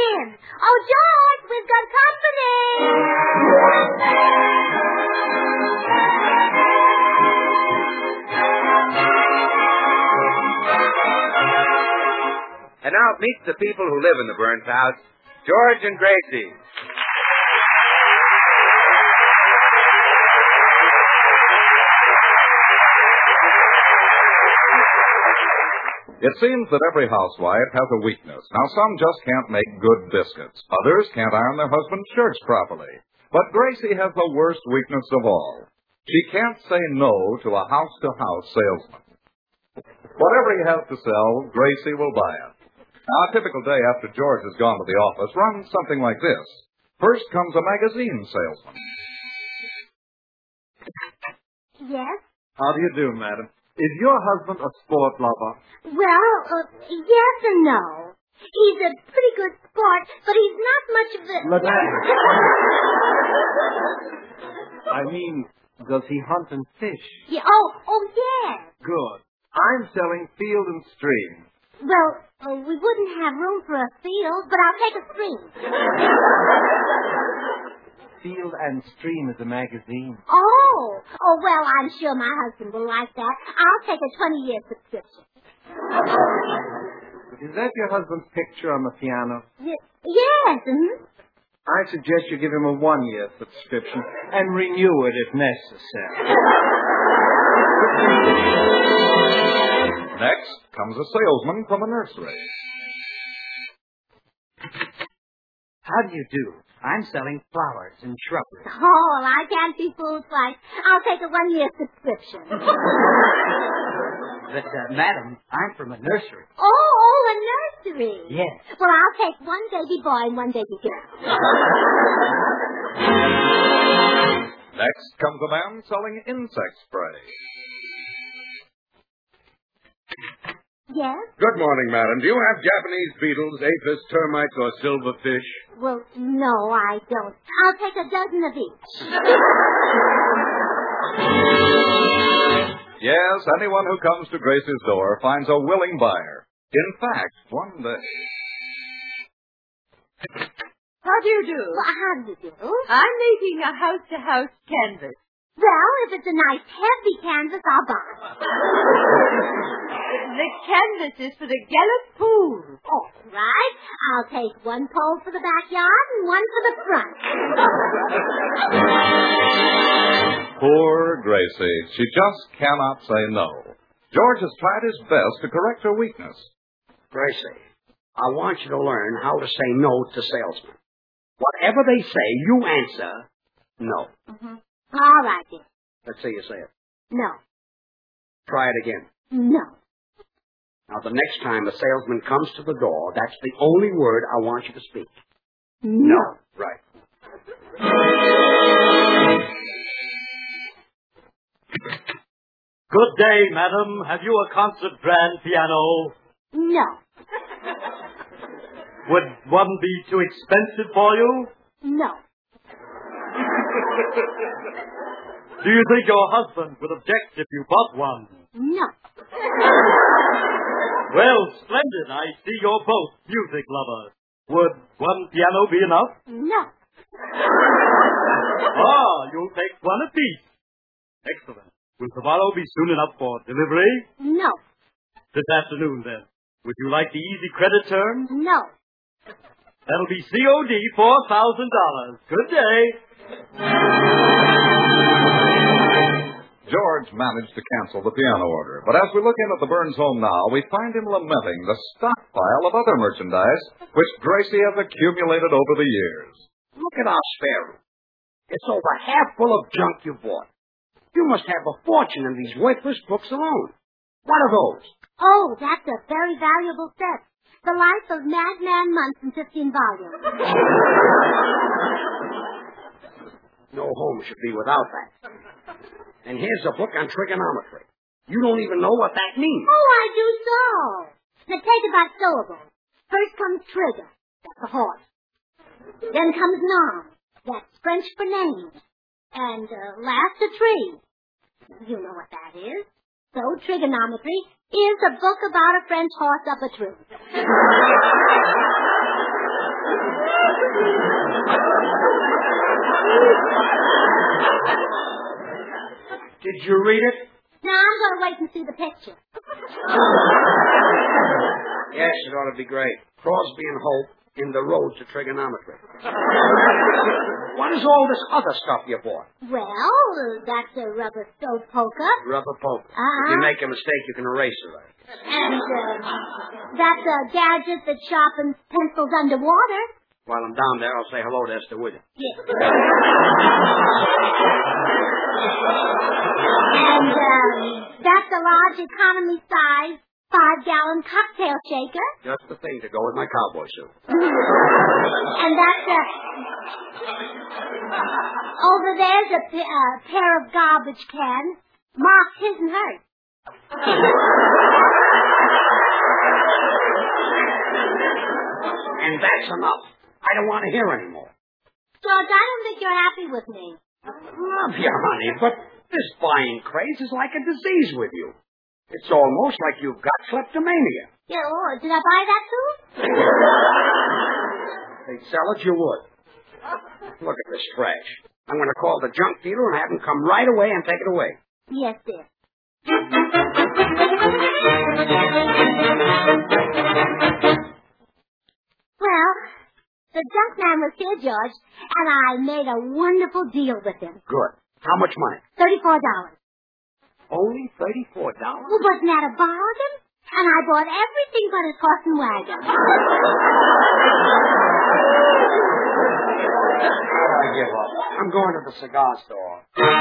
in. Oh, George, we've got company. And now meet the people who live in the Burns house, George and Gracie. It seems that every housewife has a weakness. Now, some just can't make good biscuits. Others can't iron their husband's shirts properly. But Gracie has the worst weakness of all. She can't say no to a house-to-house salesman. Whatever he has to sell, Gracie will buy it. Now, a typical day after George has gone to the office runs something like this. First comes a magazine salesman. Yes? How do you do, madam? Is your husband a sport lover? Well, yes and no. He's a pretty good sport, but he's not much of a... Madame. I mean, does he hunt and fish? Yeah, oh, yes. Good. I'm selling Field and Stream. Well, we wouldn't have room for a field, but I'll take a stream. Field and Stream is a magazine. Oh, well, I'm sure my husband will like that. I'll take a 20-year subscription. Is that your husband's picture on the piano? Yes, mm-hmm. I suggest you give him a 1-year subscription and renew it if necessary. Next comes a salesman from a nursery. How do you do? I'm selling flowers and shrubbery. Oh, I can't be fooled twice. I'll take a 1-year subscription. But, madam, I'm from a nursery. Oh, a nursery. Yes. Well, I'll take one baby boy and one baby girl. Next comes a man selling insect spray. Yes? Good morning, madam. Do you have Japanese beetles, aphis, termites, or silverfish? Well, no, I don't. I'll take a dozen of each. Yes, anyone who comes to Gracie's door finds a willing buyer. In fact, one day... How do you do? Well, how do you do? I'm making a house-to-house canvas. Well, if it's a nice, heavy canvas, I'll buy it. The canvas is for the Gallup pool. All right. I'll take one pole for the backyard and one for the front. Poor Gracie. She just cannot say no. George has tried his best to correct her weakness. Gracie, I want you to learn how to say no to salesmen. Whatever they say, you answer no. Mm-hmm. All right, dear. Let's see you say it. No. Try it again. No. Now, the next time a salesman comes to the door, that's the only word I want you to speak. No. Right. Good day, madam. Have you a concert grand piano? No. Would one be too expensive for you? No. Do you think your husband would object if you bought one? No. Well, splendid. I see you're both music lovers. Would one piano be enough? No. You'll take one apiece. Excellent. Will tomorrow be soon enough for delivery? No. This afternoon, then. Would you like the easy credit terms? No. That'll be COD, $4,000. Good day. George managed to cancel the piano order, but as we look in at the Burns home now, we find him lamenting the stockpile of other merchandise which Gracie has accumulated over the years. Look at our spare room. It's over half full of junk you bought. You must have a fortune in these worthless books alone. What are those? Oh, that's a very valuable set. The Life of Madman Munson, 15 volumes. No home should be without that. And here's a book on trigonometry. You don't even know what that means. Oh, I do so. Now take it by syllables. First comes trigger. That's a horse. Then comes nom. That's French for name. And last a tree. You know what that is. So trigonometry is a book about a French horse up a tree. Did you read it? Now, I'm going to wait and see the picture. Yes, it ought to be great. Crosby and Hope in the road to trigonometry. What is all this other stuff you bought? Well, that's a rubber stove poker. Rubber poker. Uh-huh. If you make a mistake, you can erase it. Right? And that's a gadget that sharpens pencils underwater. While I'm down there, I'll say hello to Esther Williams. Yes. And that's a large economy size 5-gallon cocktail shaker. Just the thing to go with my cowboy suit. And that's over there's a pair of garbage cans marked his and hers. And that's enough. I don't want to hear anymore. George, I don't think you're happy with me. Love you, honey, but this buying craze is like a disease with you. It's almost like you've got kleptomania. Yeah, oh, did I buy that too? They'd sell it, you would. Look at this trash. I'm going to call the junk dealer and have him come right away and take it away. Yes, dear. Well, the junk man was here, George, and I made a wonderful deal with him. Good. How much money? $34. Only $34? Well, wasn't that a bargain? And I bought everything but his horse and wagon. I give up. I'm going to the cigar store.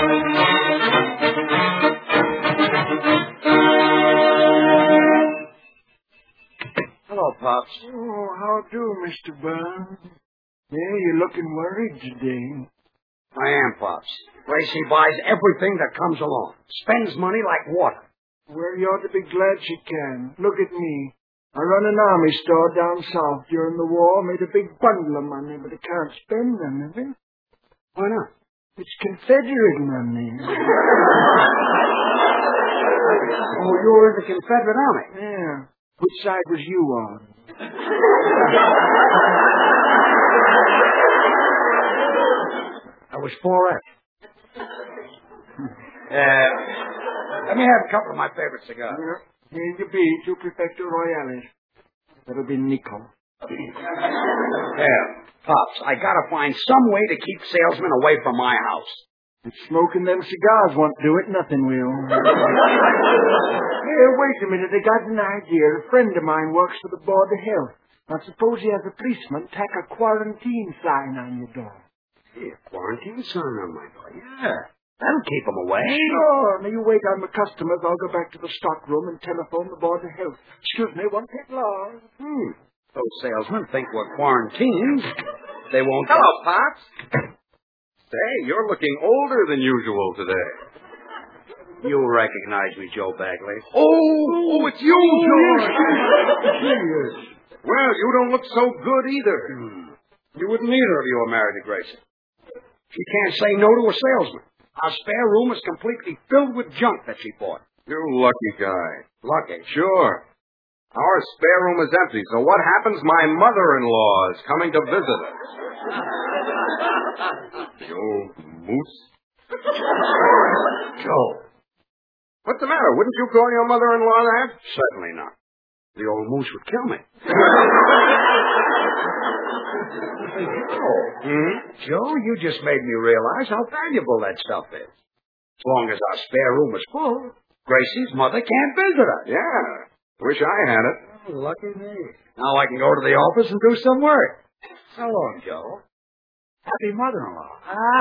Hello, Pops. Oh, how do, Mr. Burns? Yeah, you're looking worried today. I am, Pops. Gracie buys everything that comes along. Spends money like water. Well, you ought to be glad she can. Look at me. I run an army store down south during the war, made a big bundle of money, but I can't spend none of it. Why not? It's Confederate money. Oh, you're in the Confederate Army? Yeah. Which side was you on? I was 4F. Let me have a couple of my favorite cigars. Here you be, two Perfecto Royales. That'll be nickel. Yeah, Pops, I gotta find some way to keep salesmen away from my house. If smoking them cigars won't do it, nothing will. Here, wait a minute. I got an idea. A friend of mine works for the Board of Health. Now, suppose he has a policeman tack a quarantine sign on your door. Yeah, quarantine sign on my door. Yeah, that'll keep them away. Sure. Now, you wait on the customers. I'll go back to the stock room and telephone the Board of Health. Excuse me, won't take long. Those salesmen think we're quarantined. They won't... Hello, Pops. Say, you're looking older than usual today. You recognize me, Joe Bagley. Oh, it's you, George. Well, you don't look so good either. You wouldn't either if you were married to Gracie. She can't say no to a salesman. Our spare room is completely filled with junk that she bought. You lucky guy. Lucky? Sure. Our spare room is empty, so what happens? My mother-in-law is coming to visit us. The old moose. Joe. What's the matter? Wouldn't you call your mother-in-law that? Certainly not. The old moose would kill me. Joe, you just made me realize how valuable that stuff is. As long as our spare room is full, Gracie's mother can't visit us. Yeah. Wish I had it. Oh, lucky me. Now I can go to the office and do some work. So long, Joe. Happy mother-in-law.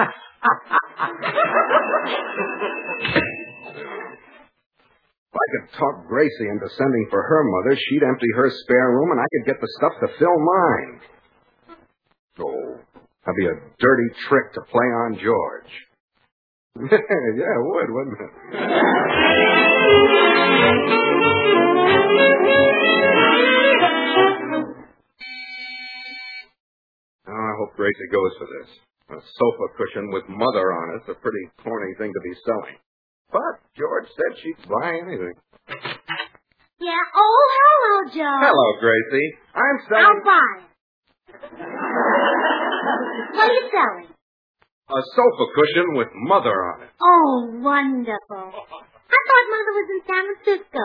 If I could talk Gracie into sending for her mother, she'd empty her spare room and I could get the stuff to fill mine. Oh, that'd be a dirty trick to play on George. Yeah, it would, wouldn't it? Oh, I hope Gracie goes for this. A sofa cushion with mother on it's a pretty corny thing to be selling. But George said she'd buy anything. Yeah, oh, hello, Joe. Hello, Gracie. I'm selling... I'll buy it. What are you selling? A sofa cushion with Mother on it. Oh, wonderful. I thought Mother was in San Francisco.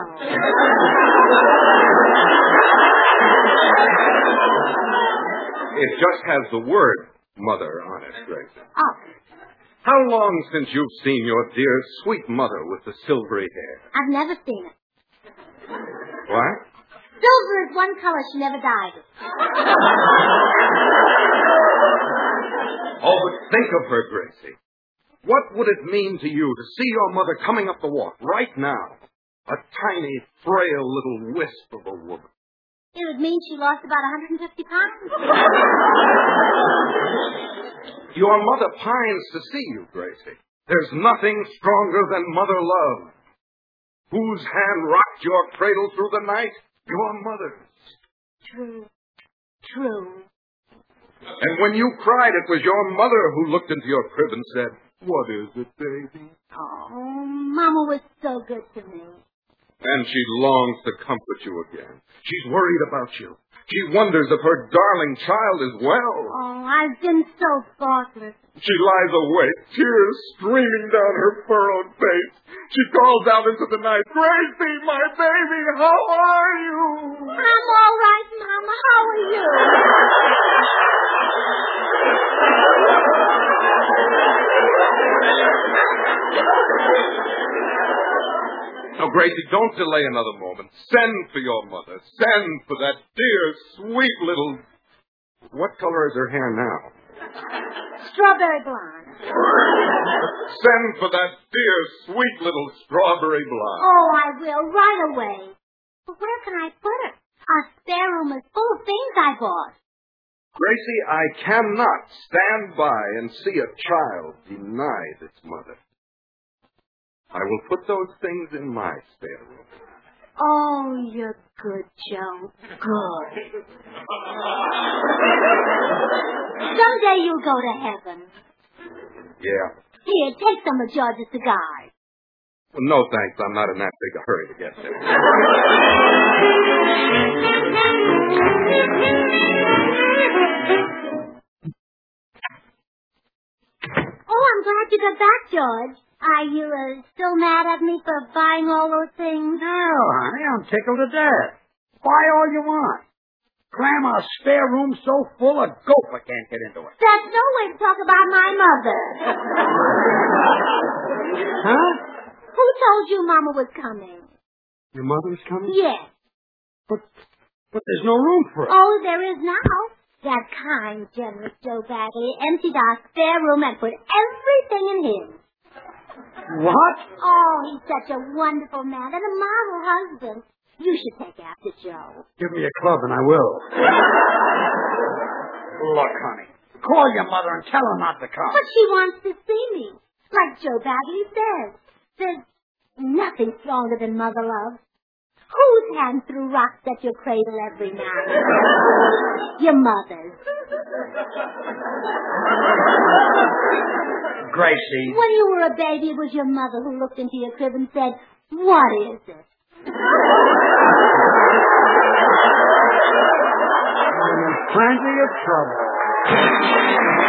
It just has the word Mother on it, Grace. Oh, How long since you've seen your dear, sweet mother with the silvery hair? I've never seen it. What? Silver is one color she never dyed it. Oh, but think of her, Gracie. What would it mean to you to see your mother coming up the walk right now? A tiny, frail little wisp of a woman. It would mean she lost about 150 pounds. Your mother pines to see you, Gracie. There's nothing stronger than mother love. Whose hand rocked your cradle through the night? Your mother's. True. True. And when you cried, it was your mother who looked into your crib and said, "What is it, baby?" Oh, Mama was so good to me. And she longs to comfort you again. She's worried about you. She wonders if her darling child is well. Oh, I've been so thoughtless. She lies awake, tears streaming down her furrowed face. She calls out into the night, "Gracie, my baby, how are you?" I'm all right, Mama. How are you? Now, Gracie, don't delay another moment. Send for your mother. Send for that dear, sweet little... What color is her hair now? Strawberry blonde. Send for that dear, sweet little strawberry blonde. Oh, I will, right away. But where can I put her? Our spare room is full of things I bought. Gracie, I cannot stand by and see a child denied its mother. I will put those things in my spare room. Oh, you're good, Joe. Good. Someday you'll go to heaven. Yeah. Here, take some of George's cigars. Well, no, thanks. I'm not in that big a hurry to get there. Oh, I'm glad you got back, George. Are you still mad at me for buying all those things? No, honey, I'm tickled to death. Buy all you want. Cram our spare room so full a gopher can't get into it. That's no way to talk about my mother. Huh? Who told you Mama was coming? Your mother's coming? Yes. But there's no room for it. Oh, there is now. That kind, generous Joe Bagley emptied our spare room and put everything in his. What? Oh, he's such a wonderful man and a model husband. You should take after Joe. Give me a club and I will. Look, honey, call your mother and tell her not to come. But she wants to see me. Like Joe Bagley says. There's nothing stronger than mother love. Whose hand threw rocks at your cradle every night? Your mother's. Gracie. When you were a baby, it was your mother who looked into your crib and said, "What is it?" I'm in plenty of trouble.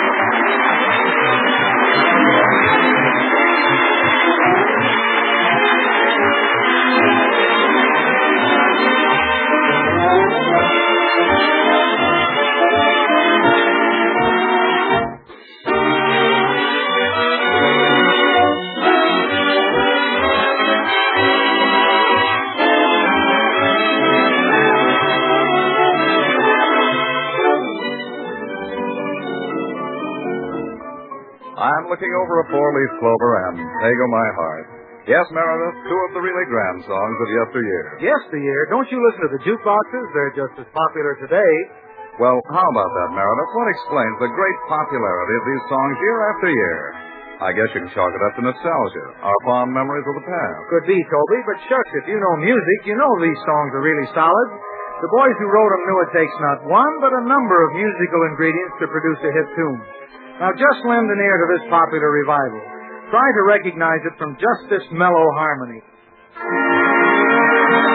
I'm looking over a four-leaf clover and there go my heart. Yes, Meredith, two of the really grand songs of yesteryear. Yesteryear? Don't you listen to the jukeboxes? They're just as popular today. Well, how about that, Meredith? What explains the great popularity of these songs year after year? I guess you can chalk it up to nostalgia, our fond memories of the past. Could be, Toby, but shucks, if you know music, you know these songs are really solid. The boys who wrote them knew it takes not one, but a number of musical ingredients to produce a hit tune. Now just lend an ear to this popular revival. Try to recognize it from just this mellow harmony.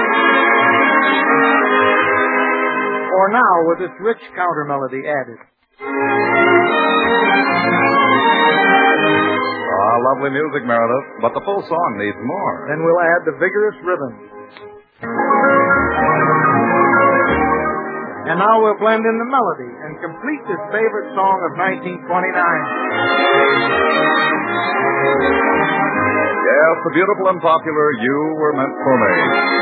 Or now with this rich counter melody added. Lovely music, Meredith, but the full song needs more. Then we'll add the vigorous rhythm. And now we'll blend in the melody and complete this favorite song of 1929. Yes, the beautiful and popular You Were Meant for Me.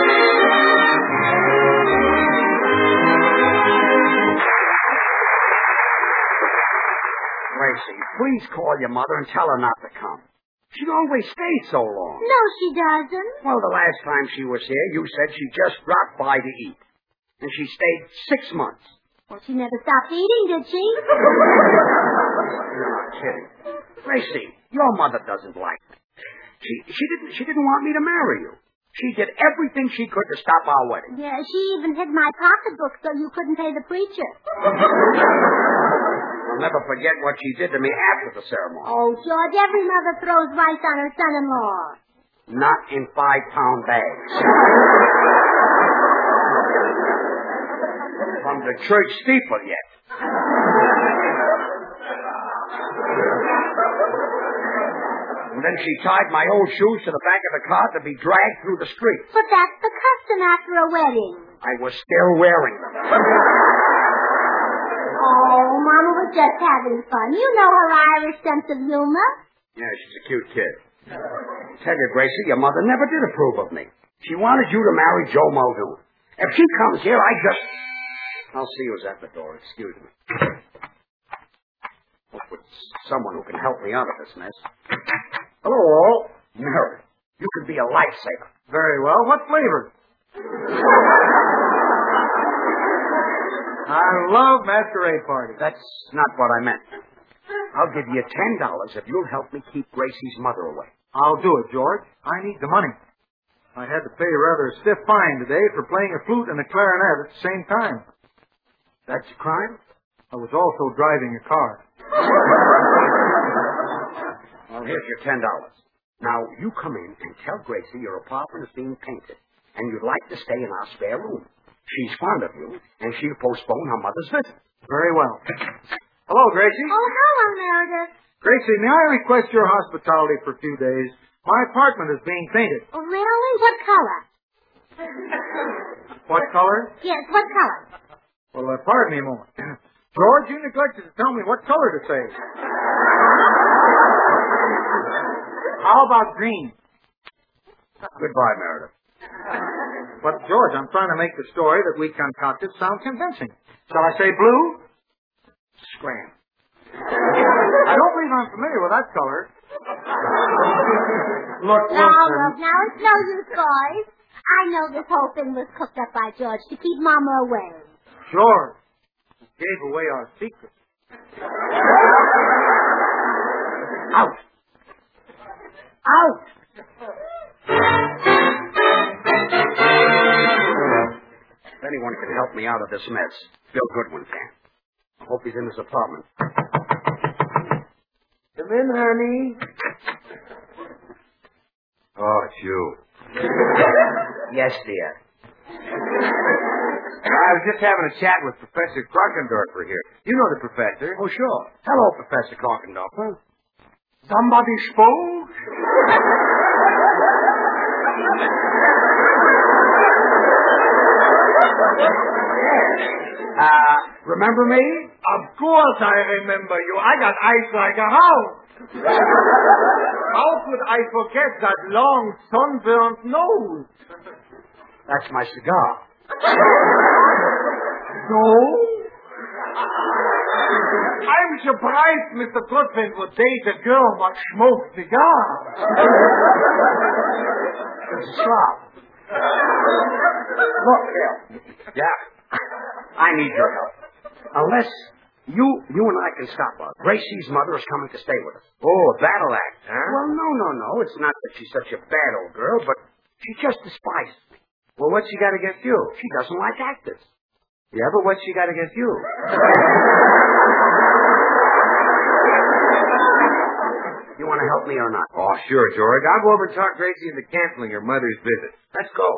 Gracie, please call your mother and tell her not to come. She always stays so long. No, she doesn't. Well, the last time she was here, you said she just dropped by to eat. And she stayed 6 months. Well, she never stopped eating, did she? You're not kidding. Gracie, your mother doesn't like me. She didn't want me to marry you. She did everything she could to stop our wedding. Yeah, she even hid my pocketbook so you couldn't pay the preacher. I'll never forget what she did to me after the ceremony. Oh, George, every mother throws rice on her son-in-law. Not in 5-pound bags. From the church steeple yet. And then she tied my old shoes to the back of the car to be dragged through the streets. But that's the custom after a wedding. I was still wearing them. Oh, Mama was just having fun. You know her Irish sense of humor. Yeah, she's a cute kid. Tell you, Gracie, your mother never did approve of me. She wanted you to marry Joe Muldoon. If she comes here, I'll see who's at the door. Excuse me. Hope it's someone who can help me out of this mess. Hello, Mary. You could be a lifesaver. Very well. What flavor? I love masquerade parties. That's not what I meant. I'll give you $10 if you'll help me keep Gracie's mother away. I'll do it, George. I need the money. I had to pay rather a stiff fine today for playing a flute and a clarinet at the same time. That's a crime? I was also driving a car. Well, here's your $10. Now, you come in and tell Gracie your apartment is being painted, and you'd like to stay in our spare room. She's fond of you, and she'll postpone her mother's visit. Very well. Hello, Gracie. Oh, hello, Meredith. Gracie, may I request your hospitality for a few days? My apartment is being painted. Oh, really? What color? What color? Yes, what color? Well, pardon me a moment. George, you neglected to tell me what color to say. How about green? Goodbye, Meredith. But, George, I'm trying to make the story that we concocted sound convincing. Shall I say blue? Scram. I don't believe I'm familiar with that color. Look, Wilson. Now, it's no use, boys. I know this whole thing was cooked up by George to keep Mama away. Sure. He gave away our secret. Out. Out. If anyone can help me out of this mess, Bill Goodwin can. I hope he's in his apartment. Come in, honey. Oh, it's you. Yes, dear. I was just having a chat with Professor Krockendorfer here. You know the professor. Oh, sure. Hello, Professor Krockendorfer. Somebody spoke? Remember me? Of course I remember you. I got eyes like a house. How could I forget that long, sunburnt nose? That's my cigar. No? I'm surprised Mr. Goodwin would date a girl but smoke cigars. It's a slob. Look, Bill. Yeah. I need your help. Unless you and I can stop her. Gracie's mother is coming to stay with us. Oh, a battle act, huh? Well, no. It's not that she's such a bad old girl, but she just despises me. Well, what's she got against you? She doesn't like actors. Yeah, but what's she got against you? You want to help me or not? Oh, sure, George. I'll go over and talk Gracie into canceling her mother's visit. Let's go.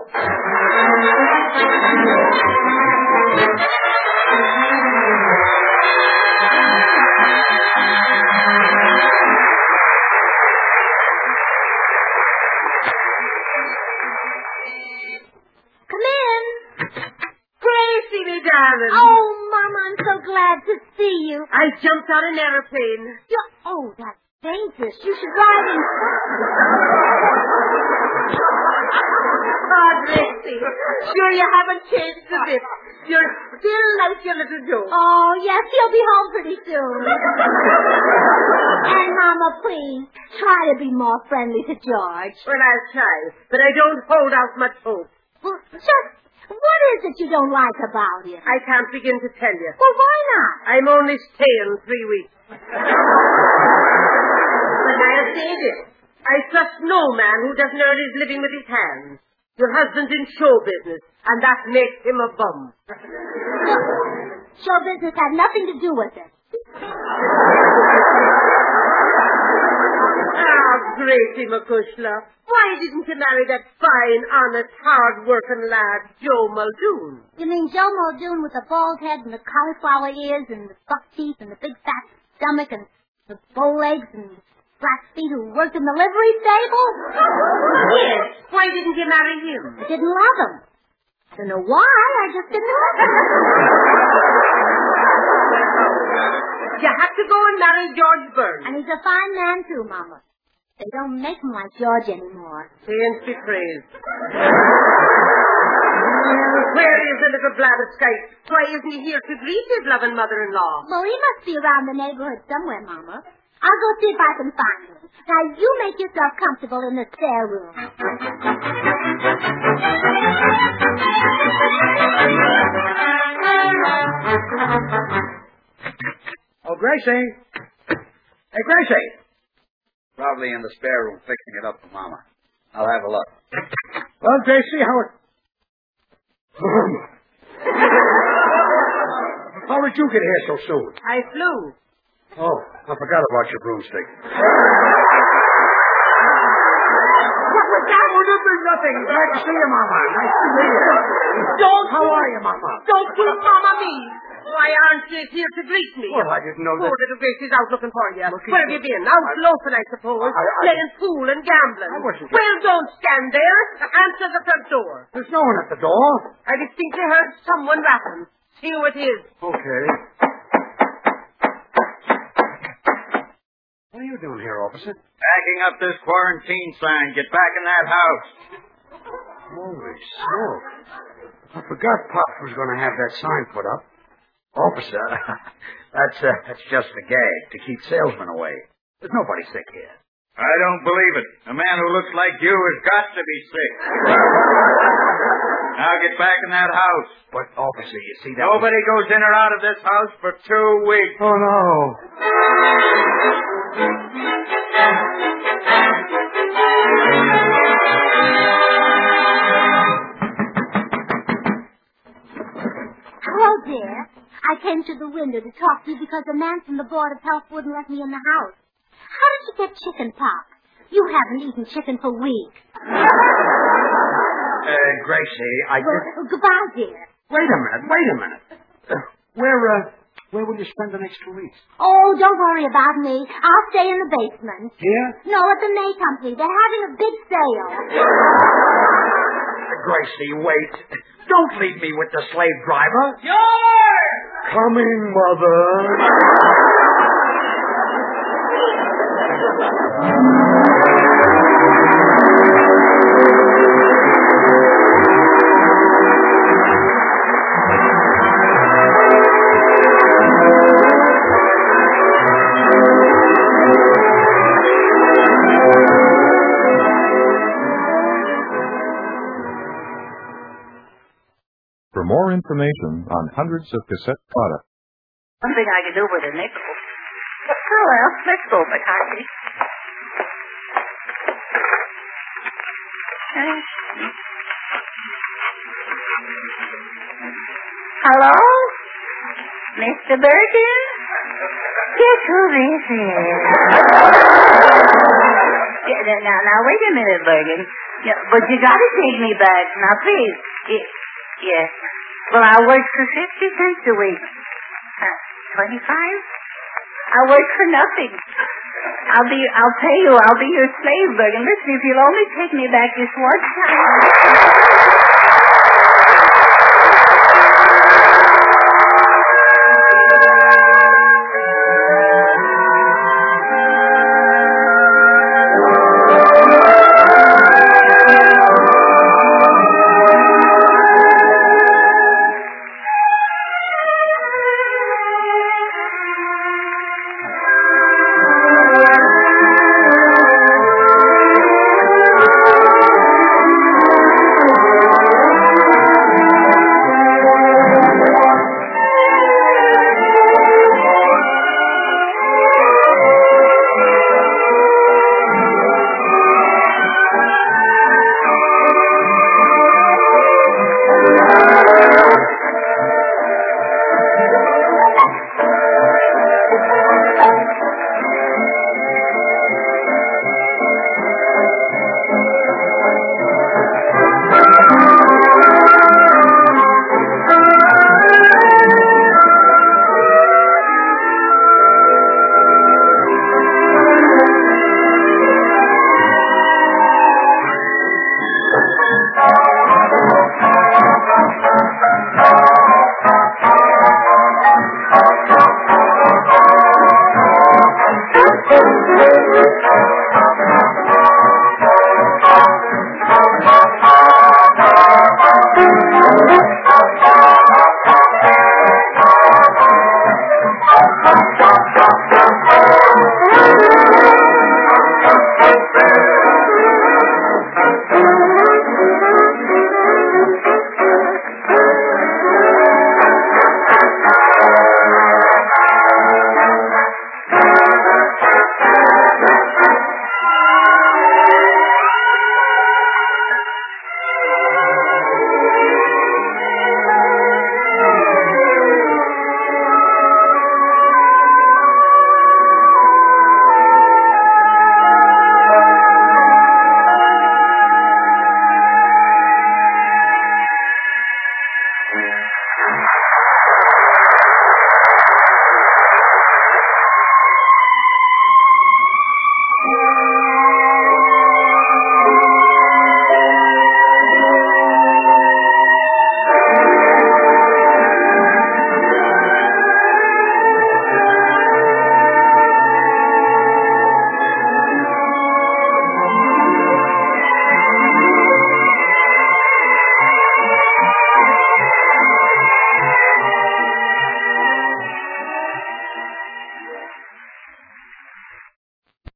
darling. Oh, Mama, I'm so glad to see you. I jumped on an aeroplane. Oh, that's dangerous. You should ride in. Oh, Gracie. Sure you haven't changed a bit. You're still like your little Joe. Oh, yes, he'll be home pretty soon. And, Mama, please, try to be more friendly to George. Well, I'll try, but I don't hold out much hope. Well, just, what is it you don't like about him? I can't begin to tell you. Well, why not? I'm only staying 3 weeks. But I'll say this. I trust no man who doesn't earn his living with his hands. Your husband's in show business, and that makes him a bum. Show business had nothing to do with it. Gracie McCushla, why didn't you marry that fine, honest, hard-working lad, Joe Muldoon? You mean Joe Muldoon with the bald head and the cauliflower ears and the buck teeth and the big fat stomach and the bow legs and flat feet who worked in the livery stable? Yes. Why didn't you marry him? I didn't love him. I don't know why. I just didn't love him. You have to go and marry George Burns. And he's a fine man, too, Mama. They don't make him like George anymore. Saints be praised. Where is the little blatherskite? Why isn't he here to greet his loving mother-in-law? Well, he must be around the neighborhood somewhere, Mama. I'll go see if I can find him. Now, you make yourself comfortable in the spare room. Oh, Gracie. Hey, Gracie. Probably in the spare room fixing it up for Mama. I'll have a look. Well, Gracie, how did you get here so soon? I flew. Oh, I forgot about your broomstick. What was that? Oh, nothing. Glad to see you, Mama. Nice to meet you. How are you, Mama? Don't you Mama me. Why aren't you here to greet me? Well, I didn't know that. Poor little Gracie's out looking for you. Where have you been? Out loafing, I suppose. Playing pool and gambling. I wasn't. Well, don't stand there. Answer the front door. There's no one at the door. I distinctly heard someone rapping. See who it is. Okay. What are you doing here, officer? Backing up this quarantine sign. Get back in that house. Holy smoke. I forgot Pop was going to have that sign put up. Officer, that's just a gag to keep salesmen away. There's nobody sick here. I don't believe it. A man who looks like you has got to be sick. Now get back in that house. But, officer, you see that... Nobody goes in or out of this house for 2 weeks. Oh, no. Hello, dear. I came to the window to talk to you because the man from the Board of Health wouldn't let me in the house. How did you get chicken pox? You haven't eaten chicken for weeks. Gracie, Goodbye, dear. Wait a minute. Where will you spend the next 2 weeks? Oh, don't worry about me. I'll stay in the basement. Here? No, at the May Company. They're having a big sale. Gracie, wait. Don't leave me with the slave driver. George! Coming, Mother. For more information on hundreds of cassette products. Something I could do with a nickel. Oh, well, let's go, McCarthy. Hello? Mr. Bergen? Guess who this is? Now, wait a minute, Bergen. But you gotta take me back. Now, please. Yes. Well, I work for 50 cents a week. 25? I work for nothing. I'll pay you. I'll be your slave, Bergen. Listen, if you'll only take me back this one time.